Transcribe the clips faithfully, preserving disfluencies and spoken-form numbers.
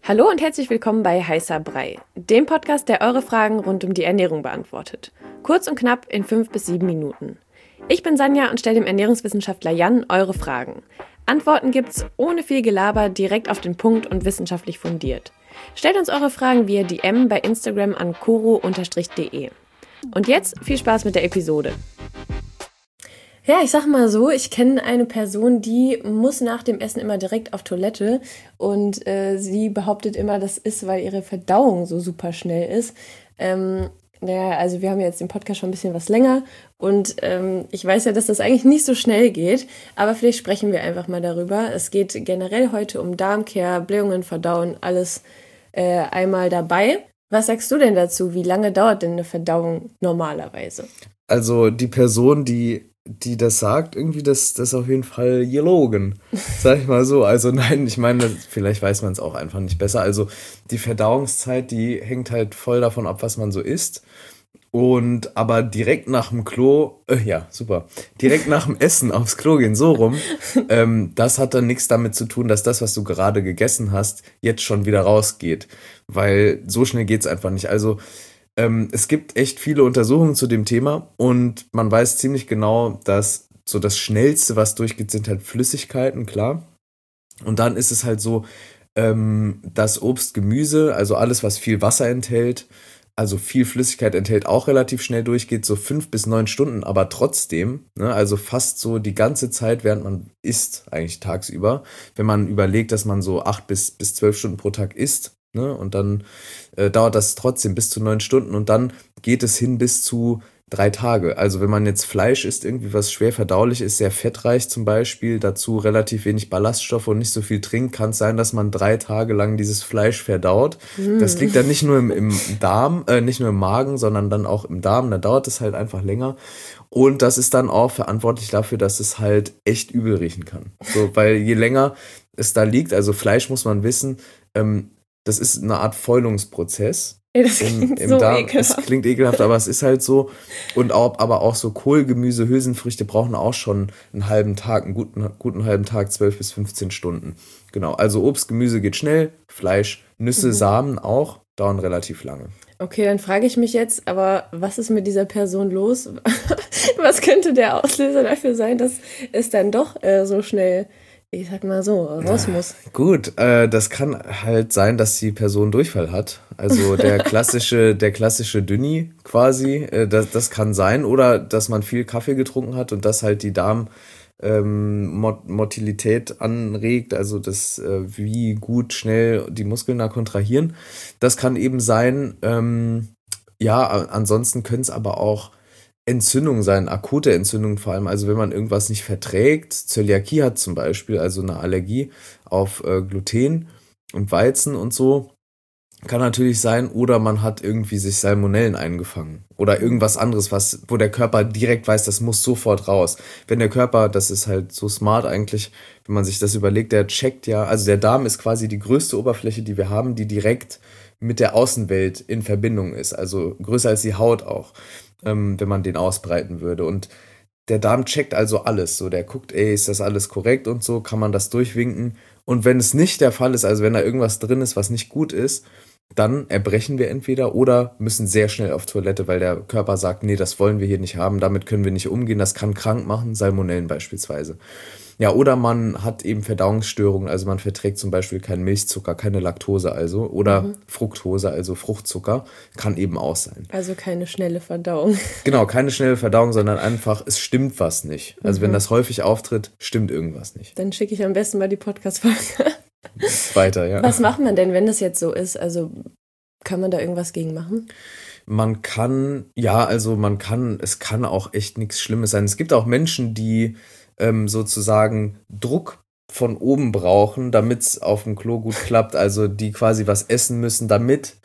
Hallo und herzlich willkommen bei Heißer Brei, dem Podcast, der eure Fragen rund um die Ernährung beantwortet. Kurz und knapp in fünf bis sieben Minuten. Ich bin Sanja und stelle dem Ernährungswissenschaftler Jan eure Fragen. Antworten gibt's ohne viel Gelaber, direkt auf den Punkt und wissenschaftlich fundiert. Stellt uns eure Fragen via D M bei Instagram an koro Bindestrich de. Und jetzt viel Spaß mit der Episode. Ja, ich sag mal so, ich kenne eine Person, die muss nach dem Essen immer direkt auf Toilette und äh, sie behauptet immer, das ist, weil ihre Verdauung so super schnell ist. Ähm, naja, also wir haben jetzt den Podcast schon ein bisschen was länger und ähm, ich weiß ja, dass das eigentlich nicht so schnell geht, aber vielleicht sprechen wir einfach mal darüber. Es geht generell heute um Darmkehr, Blähungen, Verdauen, alles äh, einmal dabei. Was sagst du denn dazu? Wie lange dauert denn eine Verdauung normalerweise? Also die Person, die die das sagt, irgendwie, das, das ist auf jeden Fall gelogen, sag ich mal so. Also nein, ich meine, vielleicht weiß man es auch einfach nicht besser. Also die Verdauungszeit, die hängt halt voll davon ab, was man so isst. Und aber direkt nach dem Klo, äh, ja, super, direkt nach dem Essen aufs Klo gehen, so rum, ähm, das hat dann nichts damit zu tun, dass das, was du gerade gegessen hast, jetzt schon wieder rausgeht. Weil so schnell geht's einfach nicht. Also Ähm, es gibt echt viele Untersuchungen zu dem Thema und man weiß ziemlich genau, dass so das Schnellste, was durchgeht, sind halt Flüssigkeiten, klar. Und dann ist es halt so, ähm, dass Obst, Gemüse, also alles, was viel Wasser enthält, also viel Flüssigkeit enthält, auch relativ schnell durchgeht, so fünf bis neun Stunden, aber trotzdem, ne, also fast so die ganze Zeit, während man isst, eigentlich tagsüber, wenn man überlegt, dass man so acht bis, bis zwölf Stunden pro Tag isst, ne, und dann äh, dauert das trotzdem bis zu neun Stunden und dann geht es hin bis zu drei Tage. Also wenn man jetzt Fleisch isst, irgendwie was schwer verdaulich ist, sehr fettreich zum Beispiel, dazu relativ wenig Ballaststoffe und nicht so viel trinkt, kann es sein, dass man drei Tage lang dieses Fleisch verdaut. Mm. Das liegt dann nicht nur im, im Darm, äh, nicht nur im Magen, sondern dann auch im Darm. Da dauert es halt einfach länger. Und das ist dann auch verantwortlich dafür, dass es halt echt übel riechen kann. So, weil je länger es da liegt, also Fleisch muss man wissen, ähm, das ist eine Art Fäulungsprozess. Ja, das klingt im, im so Darm. ekelhaft. Es klingt ekelhaft, aber es ist halt so. Und auch, aber auch so Kohlgemüse, Hülsenfrüchte brauchen auch schon einen halben Tag, einen guten, guten halben Tag, zwölf bis fünfzehn Stunden. Genau, also Obst, Gemüse geht schnell, Fleisch, Nüsse, mhm. Samen auch, dauern relativ lange. Okay, dann frage ich mich jetzt, aber was ist mit dieser Person los? Was könnte der Auslöser dafür sein, dass es dann doch äh, so schnell, ich sag mal so, raus muss? Ja, gut, äh, das kann halt sein, dass die Person Durchfall hat. Also der klassische, der klassische Dünni quasi, äh, das, das kann sein. Oder dass man viel Kaffee getrunken hat und das halt die Darm ähm, Mot- Motilität anregt, also das, äh, wie gut schnell die Muskeln da kontrahieren. Das kann eben sein. Ähm, ja, ansonsten können es aber auch Entzündung sein, akute Entzündung vor allem, also wenn man irgendwas nicht verträgt, Zöliakie hat zum Beispiel, also eine Allergie auf äh, Gluten und Weizen und so, kann natürlich sein, oder man hat irgendwie sich Salmonellen eingefangen oder irgendwas anderes, was, wo der Körper direkt weiß, das muss sofort raus. Wenn der Körper, das ist halt so smart eigentlich, wenn man sich das überlegt, der checkt ja, also der Darm ist quasi die größte Oberfläche, die wir haben, die direkt mit der Außenwelt in Verbindung ist, also größer als die Haut auch, ähm, wenn man den ausbreiten würde. Und der Darm checkt also alles, so der guckt, ey, ist das alles korrekt und so, kann man das durchwinken. Und wenn es nicht der Fall ist, also wenn da irgendwas drin ist, was nicht gut ist, dann erbrechen wir entweder oder müssen sehr schnell auf Toilette, weil der Körper sagt, nee, das wollen wir hier nicht haben, damit können wir nicht umgehen, das kann krank machen, Salmonellen beispielsweise. Ja, oder man hat eben Verdauungsstörungen, also man verträgt zum Beispiel keinen Milchzucker, keine Laktose also, oder mhm. Fructose, also Fruchtzucker, kann eben auch sein. Also keine schnelle Verdauung. Genau, keine schnelle Verdauung, sondern einfach, es stimmt was nicht. Also mhm. wenn das häufig auftritt, stimmt irgendwas nicht. Dann schicke ich am besten mal die Podcast-Folge weiter, ja. Was macht man denn, wenn das jetzt so ist? Also kann man da irgendwas gegen machen? Man kann, ja, also man kann, es kann auch echt nichts Schlimmes sein. Es gibt auch Menschen, die ähm, sozusagen Druck von oben brauchen, damit es auf dem Klo gut klappt. Also die quasi was essen müssen, damit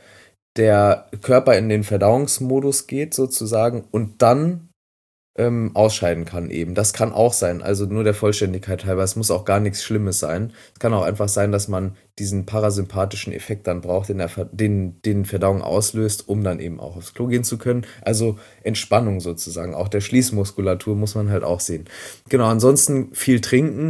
der Körper in den Verdauungsmodus geht sozusagen und dann ähm, ausscheiden kann eben. Das kann auch sein, also nur der Vollständigkeit halber. Es muss auch gar nichts Schlimmes sein. Es kann auch einfach sein, dass man diesen parasympathischen Effekt dann braucht, den, der, den, den Verdauung auslöst, um dann eben auch aufs Klo gehen zu können. Also Entspannung sozusagen. Auch der Schließmuskulatur muss man halt auch sehen. Genau, ansonsten viel trinken.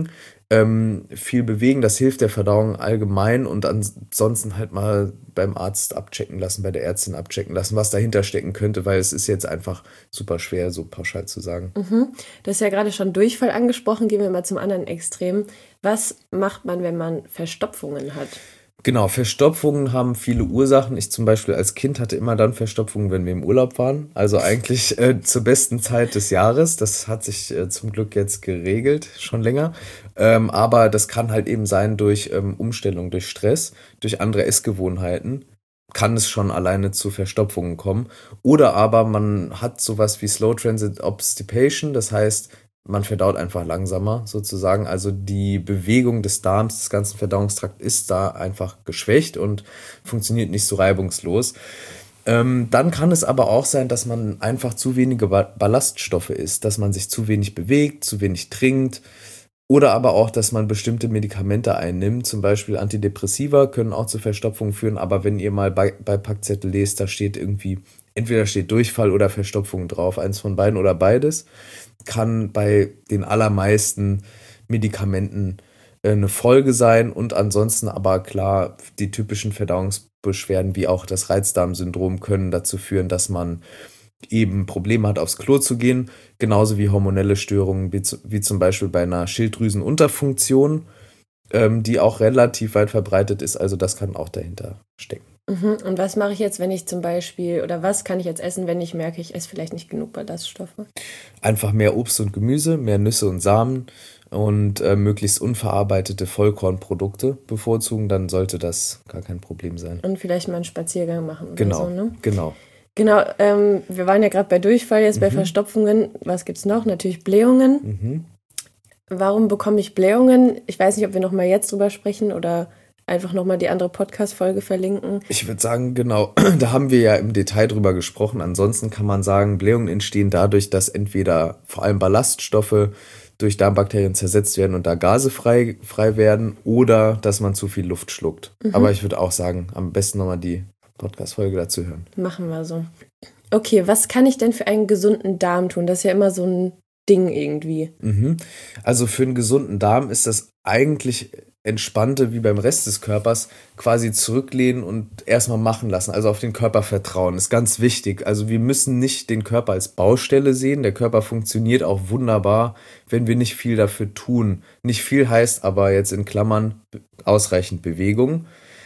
ähm, viel bewegen. Das hilft der Verdauung allgemein und ansonsten halt mal beim Arzt abchecken lassen, bei der Ärztin abchecken lassen, was dahinter stecken könnte, weil es ist jetzt einfach super schwer, so pauschal zu sagen. Mhm. Du hast ja gerade schon Durchfall angesprochen. Gehen wir mal zum anderen Extrem. Was macht man, wenn man Verstopfungen hat? Genau, Verstopfungen haben viele Ursachen. Ich zum Beispiel als Kind hatte immer dann Verstopfungen, wenn wir im Urlaub waren. Also eigentlich äh, zur besten Zeit des Jahres. Das hat sich äh, zum Glück jetzt geregelt, schon länger. Ähm, aber das kann halt eben sein durch ähm, Umstellung, durch Stress, durch andere Essgewohnheiten. Kann es schon alleine zu Verstopfungen kommen. Oder aber man hat sowas wie Slow Transit Obstipation. Das heißt, man verdaut einfach langsamer sozusagen. Also die Bewegung des Darms, des ganzen Verdauungstrakts ist da einfach geschwächt und funktioniert nicht so reibungslos. Ähm, dann kann es aber auch sein, dass man einfach zu wenige ba- Ballaststoffe isst, dass man sich zu wenig bewegt, zu wenig trinkt. Oder aber auch, dass man bestimmte Medikamente einnimmt, zum Beispiel Antidepressiva können auch zu Verstopfungen führen. Aber wenn ihr mal bei, bei Packzettel lest, da steht irgendwie, entweder steht Durchfall oder Verstopfung drauf, eins von beiden oder beides. Kann bei den allermeisten Medikamenten äh, eine Folge sein und ansonsten aber klar, die typischen Verdauungsbeschwerden wie auch das Reizdarmsyndrom können dazu führen, dass man eben Probleme hat, aufs Klo zu gehen, genauso wie hormonelle Störungen, wie, zu, wie zum Beispiel bei einer Schilddrüsenunterfunktion, ähm, die auch relativ weit verbreitet ist, also das kann auch dahinter stecken. Mhm. Und was mache ich jetzt, wenn ich zum Beispiel, oder was kann ich jetzt essen, wenn ich merke, ich esse vielleicht nicht genug Ballaststoffe? Einfach mehr Obst und Gemüse, mehr Nüsse und Samen und äh, möglichst unverarbeitete Vollkornprodukte bevorzugen, dann sollte das gar kein Problem sein. Und vielleicht mal einen Spaziergang machen oder Genau, so, ne? genau. Genau, ähm, wir waren ja gerade bei Durchfall, jetzt bei Mhm. Verstopfungen. Was gibt's noch? Natürlich Blähungen. Mhm. Warum bekomme ich Blähungen? Ich weiß nicht, ob wir nochmal jetzt drüber sprechen oder einfach nochmal die andere Podcast-Folge verlinken. Ich würde sagen, genau, da haben wir ja im Detail drüber gesprochen. Ansonsten kann man sagen, Blähungen entstehen dadurch, dass entweder vor allem Ballaststoffe durch Darmbakterien zersetzt werden und da Gase frei, frei werden oder dass man zu viel Luft schluckt. Mhm. Aber ich würde auch sagen, am besten nochmal die Podcast-Folge dazu hören. Machen wir so. Okay, was kann ich denn für einen gesunden Darm tun? Das ist ja immer so ein Ding irgendwie. Mhm. Also für einen gesunden Darm ist das eigentlich entspannte, wie beim Rest des Körpers, quasi zurücklehnen und erstmal machen lassen. Also auf den Körper vertrauen, ist ganz wichtig. Also wir müssen nicht den Körper als Baustelle sehen. Der Körper funktioniert auch wunderbar, wenn wir nicht viel dafür tun. Nicht viel heißt aber jetzt in Klammern ausreichend Bewegung.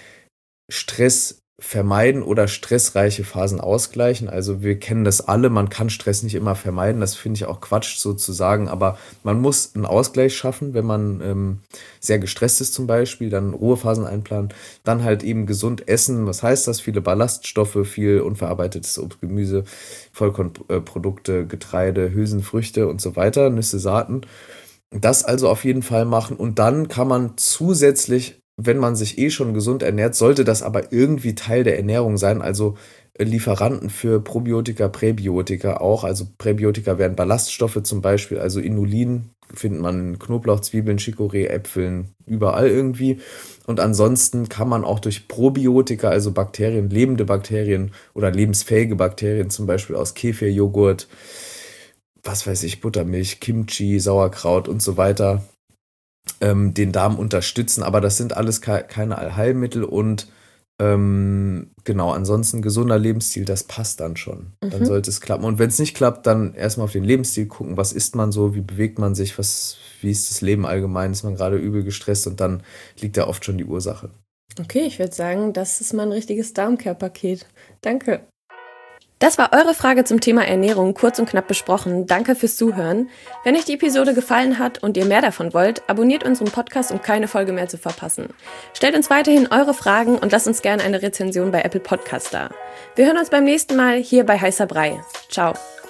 Stress vermeiden oder stressreiche Phasen ausgleichen. Also wir kennen das alle, man kann Stress nicht immer vermeiden, das finde ich auch Quatsch sozusagen, aber man muss einen Ausgleich schaffen, wenn man ähm, sehr gestresst ist zum Beispiel, dann Ruhephasen einplanen, dann halt eben gesund essen. Was heißt das? Viele Ballaststoffe, viel unverarbeitetes Obst, Gemüse, Vollkornprodukte, Getreide, Hülsenfrüchte und so weiter, Nüsse, Saaten. Das also auf jeden Fall machen und dann kann man zusätzlich, wenn man sich eh schon gesund ernährt, sollte das aber irgendwie Teil der Ernährung sein, also Lieferanten für Probiotika, Präbiotika auch, also Präbiotika wären Ballaststoffe zum Beispiel, also Inulin findet man in Knoblauch, Zwiebeln, Chicorée, Äpfeln, überall irgendwie und ansonsten kann man auch durch Probiotika, also Bakterien, lebende Bakterien oder lebensfähige Bakterien, zum Beispiel aus Kefir, Joghurt, was weiß ich, Buttermilch, Kimchi, Sauerkraut und so weiter, ähm, den Darm unterstützen. Aber das sind alles ke- keine Allheilmittel und ähm, genau, ansonsten gesunder Lebensstil, das passt dann schon. Dann Mhm. sollte es klappen. Und wenn es nicht klappt, dann erstmal auf den Lebensstil gucken, was isst man so, wie bewegt man sich, was, wie ist das Leben allgemein, ist man gerade übel gestresst und dann liegt da oft schon die Ursache. Okay, ich würde sagen, das ist mal ein richtiges Darmcare-Paket. Danke. Das war eure Frage zum Thema Ernährung, kurz und knapp besprochen. Danke fürs Zuhören. Wenn euch die Episode gefallen hat und ihr mehr davon wollt, abonniert unseren Podcast, um keine Folge mehr zu verpassen. Stellt uns weiterhin eure Fragen und lasst uns gerne eine Rezension bei Apple Podcasts da. Wir hören uns beim nächsten Mal hier bei Heißer Brei. Ciao.